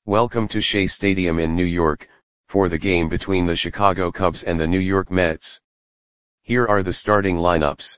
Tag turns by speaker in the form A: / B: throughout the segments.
A: Welcome to Shea Stadium in New York, for the game between the Chicago Cubs and the New York Mets. Here are the starting lineups.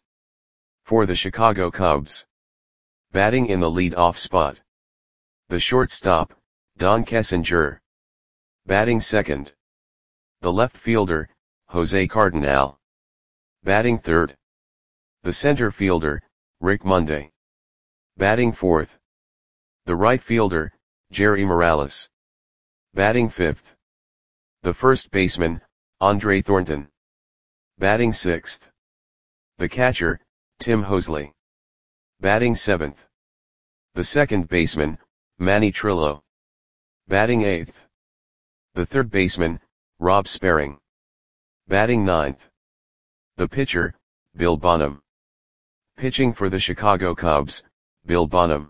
A: For the Chicago Cubs. Batting in the lead-off spot. The shortstop, Don Kessinger. Batting second. The left fielder, Jose Cardenal. Batting third. The center fielder, Rick Monday. Batting fourth. The right fielder, Jerry Morales. Batting fifth. The first baseman, Andre Thornton. Batting sixth. The catcher, Tim Hosley. Batting seventh. The second baseman, Manny Trillo. Batting eighth. The third baseman, Rob Sperring. Batting ninth. The pitcher, Bill Bonham. Pitching for the Chicago Cubs, Bill Bonham.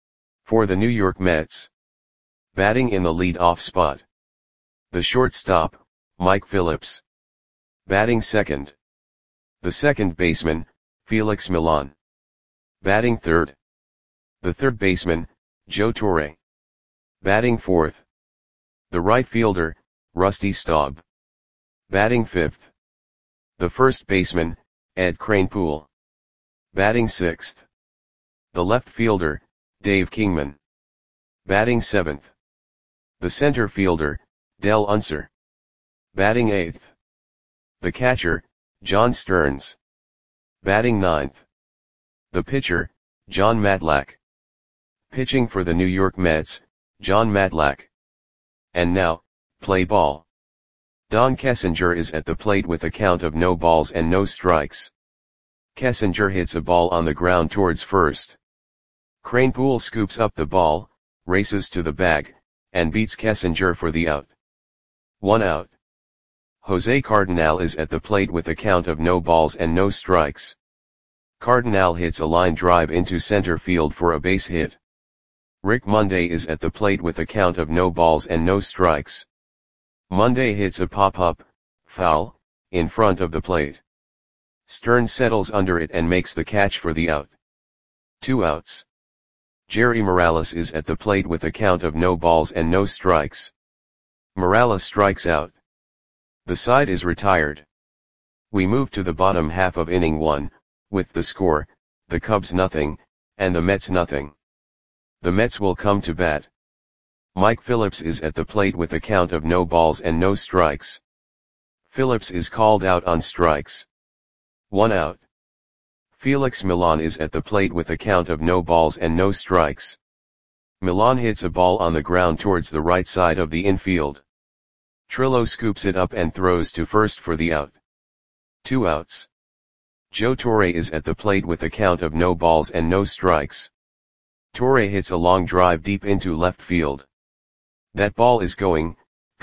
A: For the New York Mets. Batting in the lead-off spot. The shortstop, Mike Phillips. Batting second. The second baseman, Felix Millan. Batting third. The third baseman, Joe Torre. Batting fourth. The right fielder, Rusty Staub. Batting fifth. The first baseman, Ed Kranepool. Batting sixth. The left fielder, Dave Kingman. Batting seventh. The center fielder, Del Unser. Batting eighth. The catcher, John Stearns. Batting ninth. The pitcher, John Matlack. Pitching for the New York Mets, John Matlack. And now, play ball. Don Kessinger is at the plate with a count of no balls and no strikes. Kessinger hits a ball on the ground towards first. Kranepool scoops up the ball, races to the bag, and beats Kessinger for the out. 1 out. Jose Cardenal is at the plate with a count of no balls and no strikes. Cardenal hits a line drive into center field for a base hit. Rick Monday is at the plate with a count of no balls and no strikes. Monday hits a pop-up, foul, in front of the plate. Stearns settles under it and makes the catch for the out. 2 outs. Jerry Morales is at the plate with a count of no balls and no strikes. Morales strikes out. The side is retired. We move to the bottom half of inning 1, with the score, the Cubs nothing, and the Mets nothing. The Mets will come to bat. Mike Phillips is at the plate with a count of no balls and no strikes. Phillips is called out on strikes. 1 out. Felix Millan is at the plate with a count of no balls and no strikes. Millan hits a ball on the ground towards the right side of the infield. Trillo scoops it up and throws to first for the out. 2 outs. Joe Torre is at the plate with a count of no balls and no strikes. Torre hits a long drive deep into left field. That ball is gone.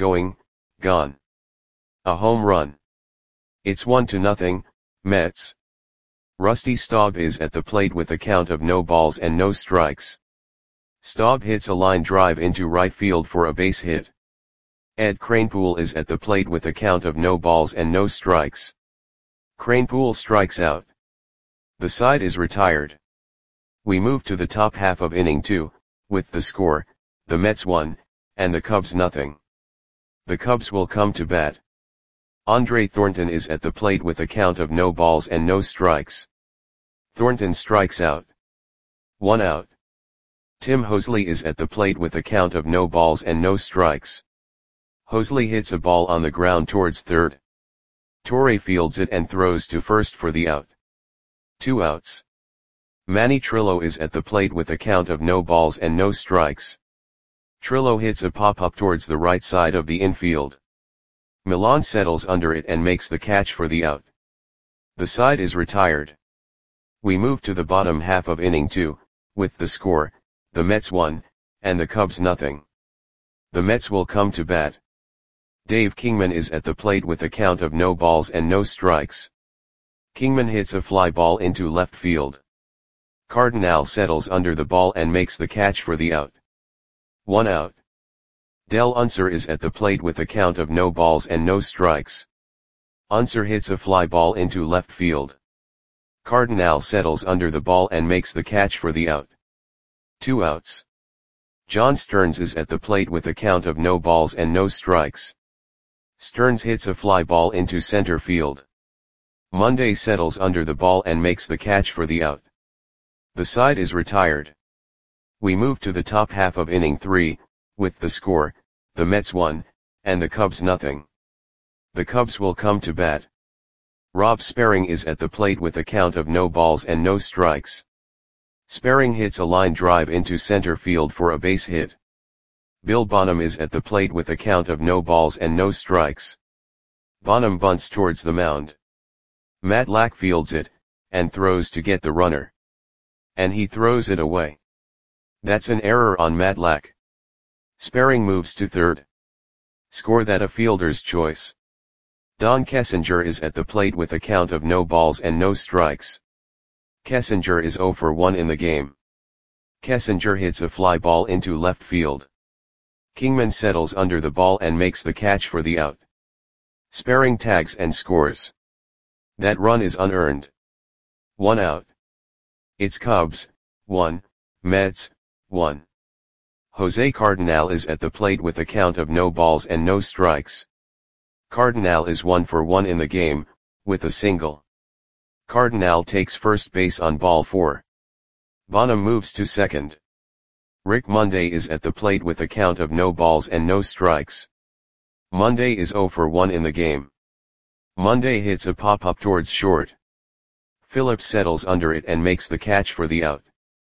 A: A home run. It's 1-0, Mets. Rusty Staub is at the plate with a count of no balls and no strikes. Staub hits a line drive into right field for a base hit. Ed Kranepool is at the plate with a count of no balls and no strikes. Kranepool strikes out. The side is retired. We move to the top half of inning 2, with the score, the Mets 1, and the Cubs nothing. The Cubs will come to bat. Andre Thornton is at the plate with a count of no balls and no strikes. Thornton strikes out. 1 out. Tim Hosley is at the plate with a count of no balls and no strikes. Hosley hits a ball on the ground towards third. Torre fields it and throws to first for the out. 2 outs. Manny Trillo is at the plate with a count of no balls and no strikes. Trillo hits a pop-up towards the right side of the infield. Millan settles under it and makes the catch for the out. The side is retired. We move to the bottom half of inning 2, with the score, the Mets 1, and the Cubs nothing. The Mets will come to bat. Dave Kingman is at the plate with a count of no balls and no strikes. Kingman hits a fly ball into left field. Cardenal settles under the ball and makes the catch for the out. 1 out. Del Unser is at the plate with a count of no balls and no strikes. Unser hits a fly ball into left field. Cardenal settles under the ball and makes the catch for the out. 2 outs. John Stearns is at the plate with a count of no balls and no strikes. Stearns hits a fly ball into center field. Monday settles under the ball and makes the catch for the out. The side is retired. We move to the top half of inning 3, with the score, the Mets 1, and the Cubs nothing. The Cubs will come to bat. Rob Sparring is at the plate with a count of no balls and no strikes. Sparring hits a line drive into center field for a base hit. Bill Bonham is at the plate with a count of no balls and no strikes. Bonham bunts towards the mound. Matt Lack fields it, and throws to get the runner. And he throws it away. That's an error on Matt Lack. Sparring moves to third. Score that a fielder's choice. Don Kessinger is at the plate with a count of no balls and no strikes. Kessinger is 0 for 1 in the game. Kessinger hits a fly ball into left field. Kingman settles under the ball and makes the catch for the out. Sparring tags and scores. That run is unearned. 1 out. It's Cubs, 1, Mets, 1. Jose Cardenal is at the plate with a count of no balls and no strikes. Cardenal is 1 for 1 in the game, with a single. Cardenal takes first base on ball 4. Bonham moves to second. Rick Monday is at the plate with a count of no balls and no strikes. Monday is 0 for 1 in the game. Monday hits a pop-up towards short. Phillips settles under it and makes the catch for the out.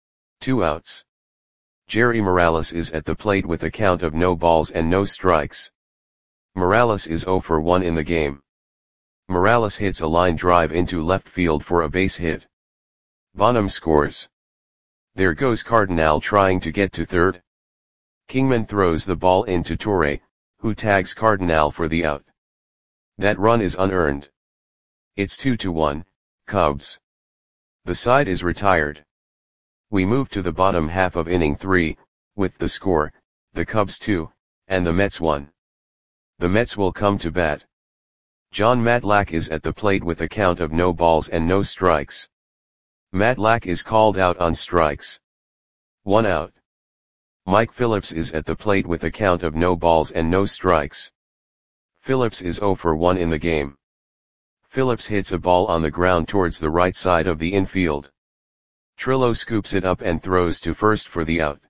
A: 2 outs. Jerry Morales is at the plate with a count of no balls and no strikes. Morales is 0 for 1 in the game. Morales hits a line drive into left field for a base hit. Bonham scores. There goes Cardenal trying to get to third. Kingman throws the ball into Torre, who tags Cardenal for the out. That run is unearned. It's 2-1, Cubs. The side is retired. We move to the bottom half of inning 3, with the score, the Cubs 2, and the Mets 1. The Mets will come to bat. John Matlack is at the plate with a count of no balls and no strikes. Matlack is called out on strikes. 1 out. Mike Phillips is at the plate with a count of no balls and no strikes. Phillips is 0 for 1 in the game. Phillips hits a ball on the ground towards the right side of the infield. Trillo scoops it up and throws to first for the out.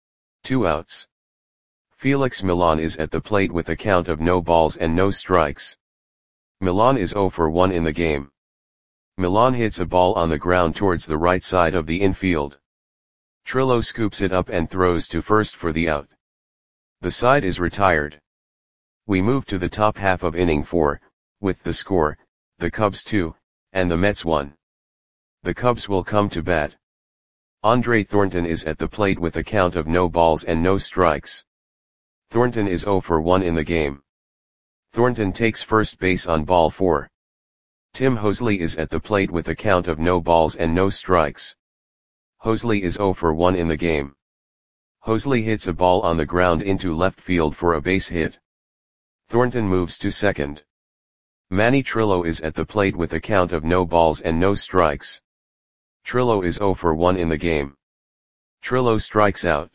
A: 2 outs. Felix Milan is at the plate with a count of no balls and no strikes. Milan is 0 for 1 in the game. Milan hits a ball on the ground towards the right side of the infield. Trillo scoops it up and throws to first for the out. The side is retired. We move to the top half of inning 4, with the score, the Cubs 2, and the Mets 1. The Cubs will come to bat. Andre Thornton is at the plate with a count of no balls and no strikes. Thornton is 0 for 1 in the game. Thornton takes first base on ball 4. Tim Hosley is at the plate with a count of no balls and no strikes. Hosley is 0 for 1 in the game. Hosley hits a ball on the ground into left field for a base hit. Thornton moves to second. Manny Trillo is at the plate with a count of no balls and no strikes. Trillo is 0 for 1 in the game. Trillo strikes out.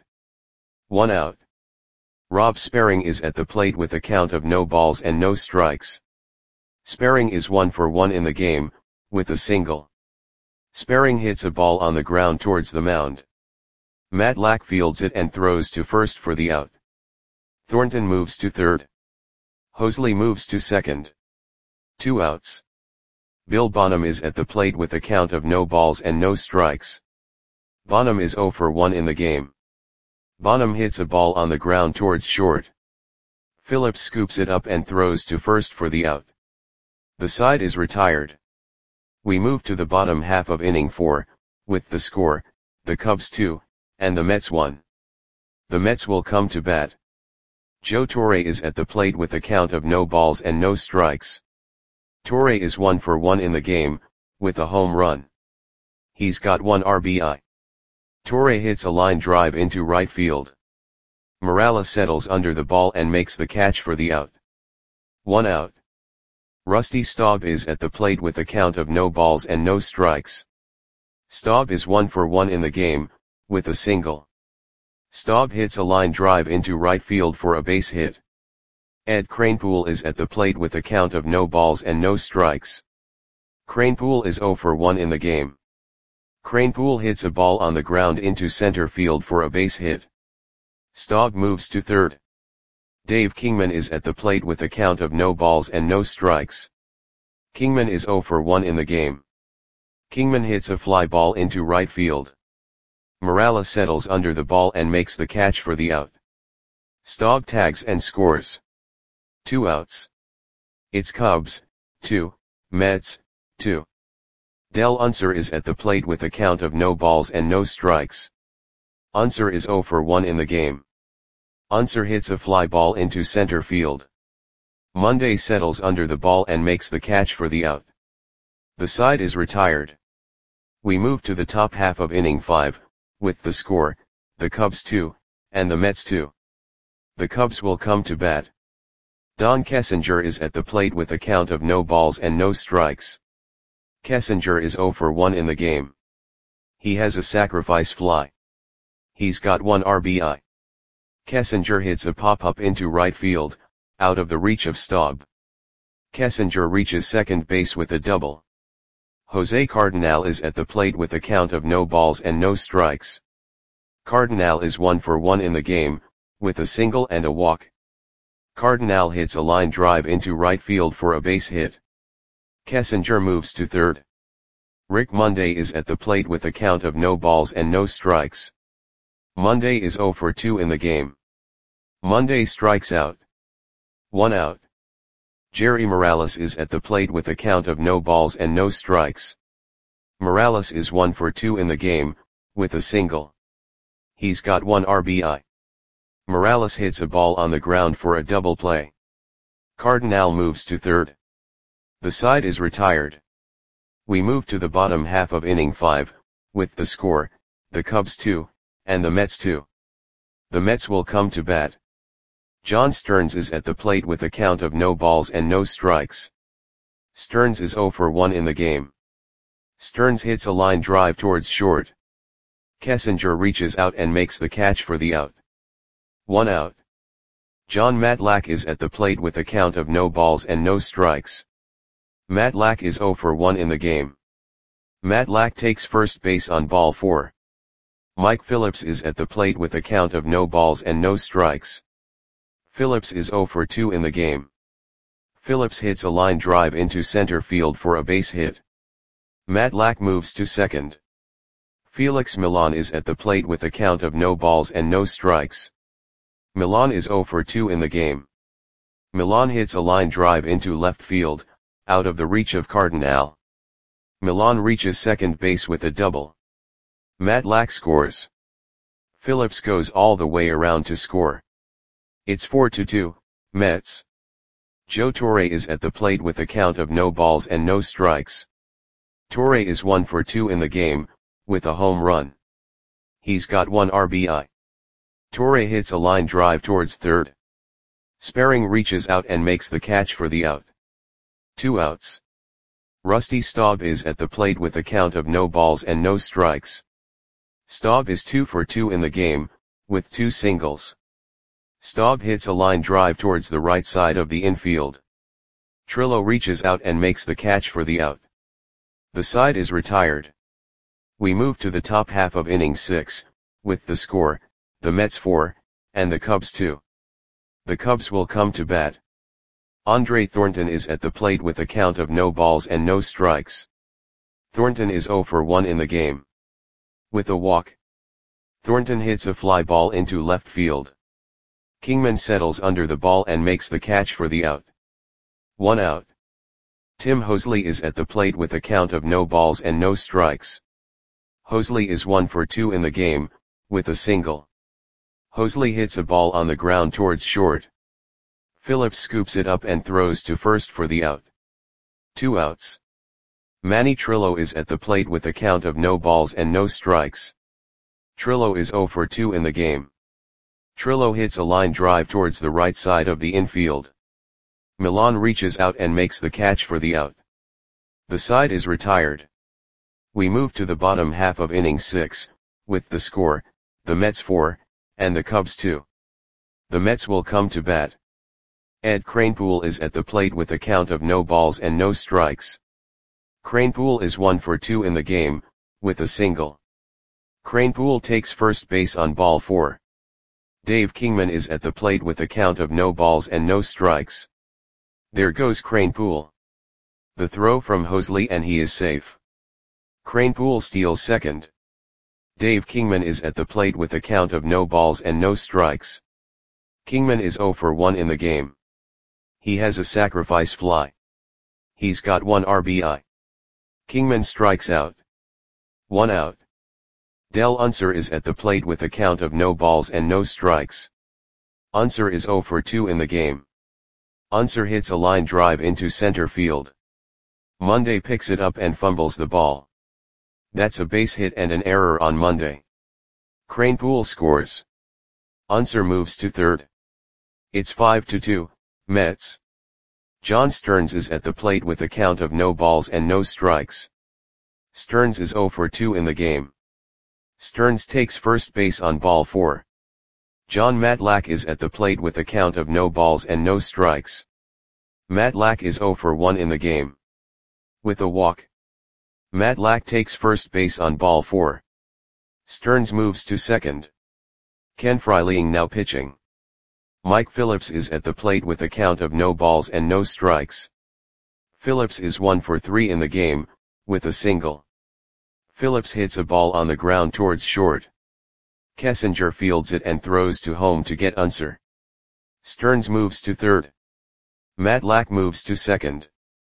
A: 1 out. Rob Sparring is at the plate with a count of no balls and no strikes. Sparring is 1 for 1 in the game, with a single. Sparring hits a ball on the ground towards the mound. Matt Lack fields it and throws to first for the out. Thornton moves to third. Hosley moves to second. 2 outs. Bill Bonham is at the plate with a count of no balls and no strikes. Bonham is 0 for 1 in the game. Bonham hits a ball on the ground towards short. Phillips scoops it up and throws to first for the out. The side is retired. We move to the bottom half of inning 4, with the score, the Cubs 2, and the Mets 1. The Mets will come to bat. Joe Torre is at the plate with a count of no balls and no strikes. Torre is 1 for 1 in the game, with a home run. He's got 1 RBI. Torre hits a line drive into right field. Morales settles under the ball and makes the catch for the out. 1 out. Rusty Staub is at the plate with a count of no balls and no strikes. Staub is 1 for 1 in the game, with a single. Staub hits a line drive into right field for a base hit. Ed Kranepool is at the plate with a count of no balls and no strikes. Kranepool is 0 for 1 in the game. Kranepool hits a ball on the ground into center field for a base hit. Staub moves to third. Dave Kingman is at the plate with a count of no balls and no strikes. Kingman is 0 for 1 in the game. Kingman hits a fly ball into right field. Morales settles under the ball and makes the catch for the out. Staub tags and scores. 2 outs. It's Cubs, 2, Mets, 2. Del Unser is at the plate with a count of no balls and no strikes. Unser is 0 for 1 in the game. Unser hits a fly ball into center field. Monday settles under the ball and makes the catch for the out. The side is retired. We move to the top half of inning 5, with the score, the Cubs 2, and the Mets 2. The Cubs will come to bat. Don Kessinger is at the plate with a count of no balls and no strikes. Kessinger is 0 for 1 in the game. He has a sacrifice fly. He's got 1 RBI. Kessinger hits a pop-up into right field, out of the reach of Staub. Kessinger reaches second base with a double. Jose Cardinal is at the plate with a count of no balls and no strikes. Cardinal is 1 for 1 in the game, with a single and a walk. Cardinal hits a line drive into right field for a base hit. Kessinger moves to third. Rick Monday is at the plate with a count of no balls and no strikes. Monday is 0 for 2 in the game. Monday strikes out. 1 out. Jerry Morales is at the plate with a count of no balls and no strikes. Morales is 1 for 2 in the game, with a single. He's got 1 RBI. Morales hits a ball on the ground for a double play. Cardinal moves to third. The side is retired. We move to the bottom half of inning 5, with the score, the Cubs 2, and the Mets 2. The Mets will come to bat. John Stearns is at the plate with a count of no balls and no strikes. Stearns is 0 for 1 in the game. Stearns hits a line drive towards short. Kessinger reaches out and makes the catch for the out. 1 out. John Matlack is at the plate with a count of no balls and no strikes. Matlack is 0 for 1 in the game. Matlack takes first base on ball 4. Mike Phillips is at the plate with a count of no balls and no strikes. Phillips is 0 for 2 in the game. Phillips hits a line drive into center field for a base hit. Matlack moves to second. Felix Millan is at the plate with a count of no balls and no strikes. Millan is 0 for 2 in the game. Millan hits a line drive into left field, out of the reach of Cardinal. Millan reaches second base with a double. Matlack scores. Phillips goes all the way around to score. It's 4-2, Mets. Joe Torre is at the plate with a count of no balls and no strikes. Torre is 1 for 2 in the game, with a home run. He's got 1 RBI. Torre hits a line drive towards third. Sparring reaches out and makes the catch for the out. 2 outs. Rusty Staub is at the plate with a count of no balls and no strikes. Staub is 2 for 2 in the game, with 2 singles. Staub hits a line drive towards the right side of the infield. Trillo reaches out and makes the catch for the out. The side is retired. We move to the top half of inning 6, with the score, the Mets 4, and the Cubs 2. The Cubs will come to bat. Andre Thornton is at the plate with a count of no balls and no strikes. Thornton is 0 for 1 in the game. With a walk. Thornton hits a fly ball into left field. Kingman settles under the ball and makes the catch for the out. 1 out. Tim Hosley is at the plate with a count of no balls and no strikes. Hosley is 1 for 2 in the game, with a single. Hosley hits a ball on the ground towards short. Phillips scoops it up and throws to first for the out. 2 outs. Manny Trillo is at the plate with a count of no balls and no strikes. Trillo is 0 for 2 in the game. Trillo hits a line drive towards the right side of the infield. Millan reaches out and makes the catch for the out. The side is retired. We move to the bottom half of inning 6, with the score, the Mets 4, and the Cubs 2. The Mets will come to bat. Ed Kranepool is at the plate with a count of no balls and no strikes. Kranepool is 1 for 2 in the game, with a single. Kranepool takes first base on ball 4. Dave Kingman is at the plate with a count of no balls and no strikes. There goes Kranepool. The throw from Hosley and he is safe. Kranepool steals second. Dave Kingman is at the plate with a count of no balls and no strikes. Kingman is 0 for 1 in the game. He has a sacrifice fly. He's got 1 RBI. Kingman strikes out. 1 out. Del Unser is at the plate with a count of no balls and no strikes. Unser is 0 for 2 in the game. Unser hits a line drive into center field. Monday picks it up and fumbles the ball. That's a base hit and an error on Monday. Kranepool scores. Unser moves to third. It's 5-2, Mets. John Stearns is at the plate with a count of no balls and no strikes. Stearns is 0 for 2 in the game. Stearns takes first base on ball 4. John Matlack is at the plate with a count of no balls and no strikes. Matlack is 0 for 1 in the game. With a walk. Matlack takes first base on ball 4. Stearns moves to second. Ken Fryling now pitching. Mike Phillips is at the plate with a count of no balls and no strikes. Phillips is 1 for 3 in the game, with a single. Phillips hits a ball on the ground towards short. Kessinger fields it and throws to home to get Unser. Stearns moves to third. Matlack moves to second.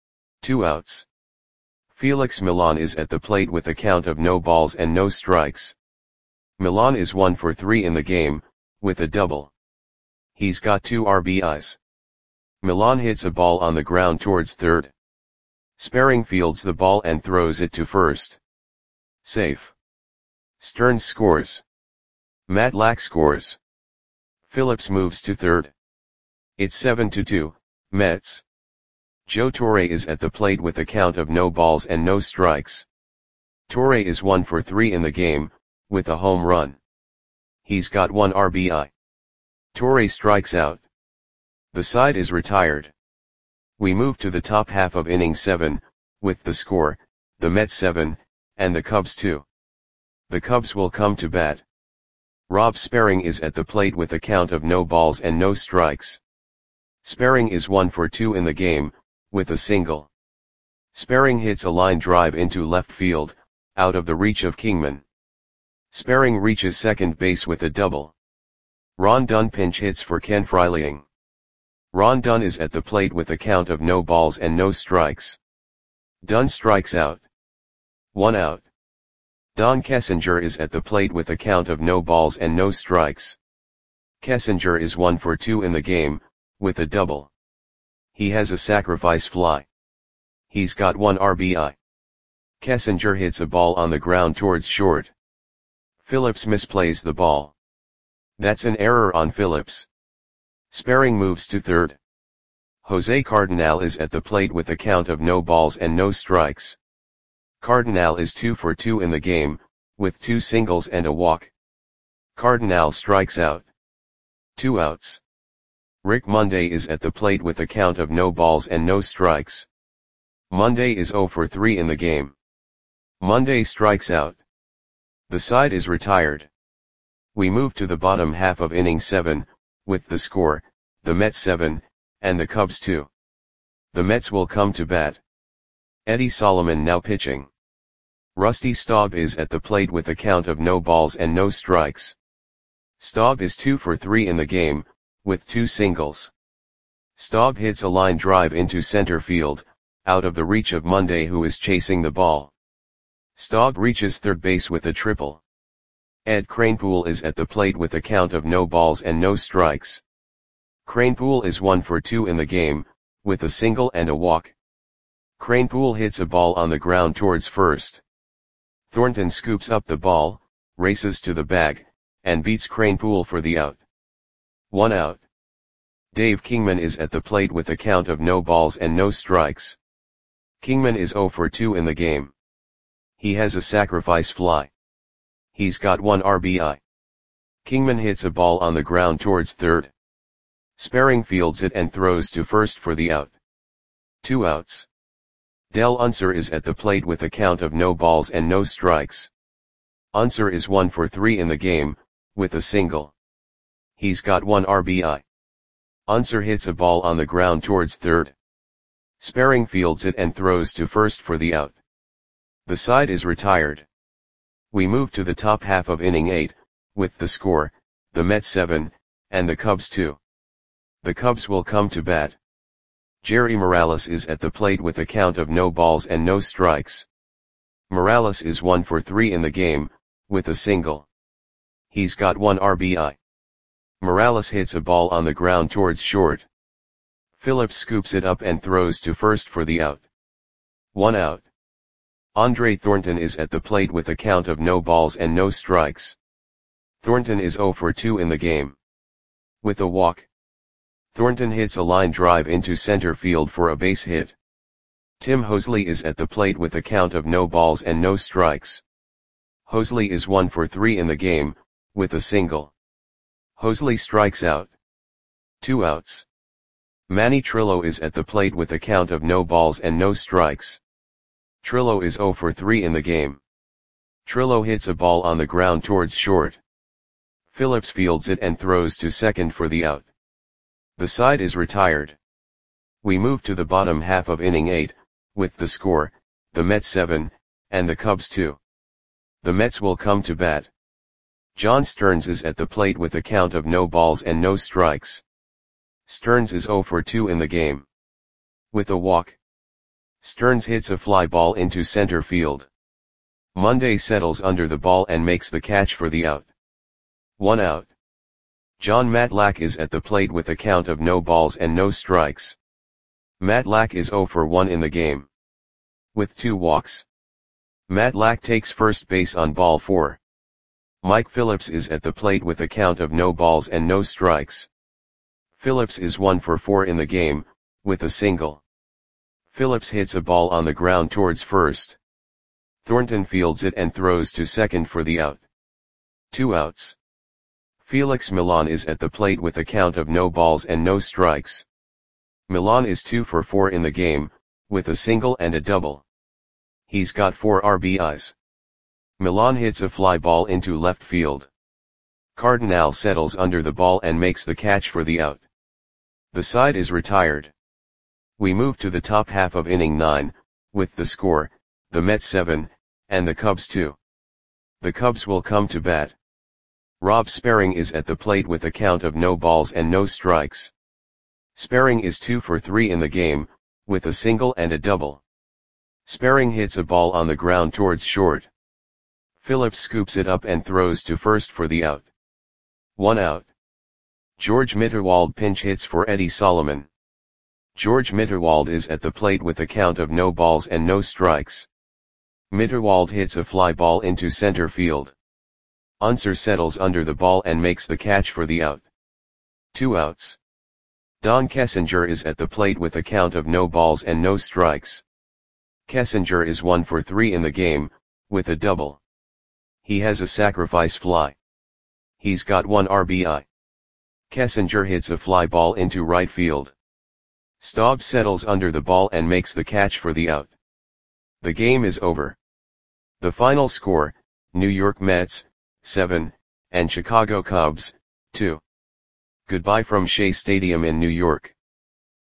A: 2 outs. Felix Millan is at the plate with a count of no balls and no strikes. Millan is 1 for 3 in the game, with a double. He's got 2 RBIs. Millan hits a ball on the ground towards third. Sperring fields the ball and throws it to first. Safe. Stearns scores. Matlack scores. Phillips moves to third. It's 7-2, Mets. Joe Torre is at the plate with a count of no balls and no strikes. Torre is 1 for 3 in the game, with a home run. He's got 1 RBI. Torre strikes out. The side is retired. We move to the top half of inning 7, with the score, the Mets 7, and the Cubs 2. The Cubs will come to bat. Rob Sperring is at the plate with a count of no balls and no strikes. Sperring is 1 for 2 in the game, with a single. Sperring hits a line drive into left field, out of the reach of Kingman. Sperring reaches second base with a double. Ron Dunn pinch hits for Ken Fryling. Ron Dunn is at the plate with a count of no balls and no strikes. Dunn strikes out. 1 out. Don Kessinger is at the plate with a count of no balls and no strikes. Kessinger is 1 for 2 in the game, with a double. He has a sacrifice fly. He's got 1 RBI. Kessinger hits a ball on the ground towards short. Phillips misplays the ball. That's an error on Phillips. Sperring moves to third. Jose Cardinal is at the plate with a count of no balls and no strikes. Cardinal is 2 for 2 in the game, with 2 singles and a walk. Cardinal strikes out. 2 outs. Rick Monday is at the plate with a count of no balls and no strikes. Monday is 0 for 3 in the game. Monday strikes out. The side is retired. We move to the bottom half of inning 7, with the score, the Mets 7, and the Cubs 2. The Mets will come to bat. Eddie Solomon now pitching. Rusty Staub is at the plate with a count of no balls and no strikes. Staub is 2 for 3 in the game, with 2 singles. Staub hits a line drive into center field, out of the reach of Monday who is chasing the ball. Staub reaches third base with a triple. Ed Kranepool is at the plate with a count of no balls and no strikes. Kranepool is 1 for 2 in the game, with a single and a walk. Kranepool hits a ball on the ground towards first. Thornton scoops up the ball, races to the bag, and beats Kranepool for the out. 1 out. Dave Kingman is at the plate with a count of no balls and no strikes. Kingman is 0 for 2 in the game. He has a sacrifice fly. He's got 1 RBI. Kingman hits a ball on the ground towards third. Sperring fields it and throws to first for the out. 2 outs. Del Unser is at the plate with a count of no balls and no strikes. Unser is 1 for 3 in the game, with a single. He's got 1 RBI. Unser hits a ball on the ground towards third. Sperring fields it and throws to first for the out. The side is retired. We move to the top half of inning 8, with the score, the Mets 7, and the Cubs 2. The Cubs will come to bat. Jerry Morales is at the plate with a count of no balls and no strikes. Morales is 1 for 3 in the game, with a single. He's got 1 RBI. Morales hits a ball on the ground towards short. Phillips scoops it up and throws to first for the out. 1 out. Andre Thornton is at the plate with a count of no balls and no strikes. Thornton is 0 for 2 in the game. With a walk. Thornton hits a line drive into center field for a base hit. Tim Hosley is at the plate with a count of no balls and no strikes. Hosley is 1 for 3 in the game, with a single. Hosley strikes out. 2 outs. Manny Trillo is at the plate with a count of no balls and no strikes. Trillo is 0 for 3 in the game. Trillo hits a ball on the ground towards short. Phillips fields it and throws to second for the out. The side is retired. We move to the bottom half of inning 8, with the score, the Mets 7, and the Cubs 2. The Mets will come to bat. John Stearns is at the plate with a count of no balls and no strikes. Stearns is 0 for 2 in the game. With a walk. Stearns hits a fly ball into center field. Monday settles under the ball and makes the catch for the out. 1 out. John Matlack is at the plate with a count of no balls and no strikes. Matlack is 0 for 1 in the game. With 2 walks. Matlack takes first base on ball 4. Mike Phillips is at the plate with a count of no balls and no strikes. Phillips is 1 for 4 in the game, with a single. Phillips hits a ball on the ground towards first. Thornton fields it and throws to second for the out. 2 outs. Felix Millan is at the plate with a count of no balls and no strikes. Millan is 2 for 4 in the game, with a single and a double. He's got 4 RBIs. Millan hits a fly ball into left field. Cardinal settles under the ball and makes the catch for the out. The side is retired. We move to the top half of inning 9, with the score, the Mets 7, and the Cubs 2. The Cubs will come to bat. Rob Sperring is at the plate with a count of no balls and no strikes. Sperring is 2 for 3 in the game, with a single and a double. Sperring hits a ball on the ground towards short. Phillips scoops it up and throws to first for the out. 1 out. George Mitterwald pinch hits for Eddie Solomon. George Mitterwald is at the plate with a count of no balls and no strikes. Mitterwald hits a fly ball into center field. Unser settles under the ball and makes the catch for the out. 2 outs. Don Kessinger is at the plate with a count of no balls and no strikes. Kessinger is 1 for 3 in the game, with a double. He has a sacrifice fly. He's got 1 RBI. Kessinger hits a fly ball into right field. Staub settles under the ball and makes the catch for the out. The game is over. The final score, New York Mets, 7, and Chicago Cubs, 2. Goodbye from Shea Stadium in New York.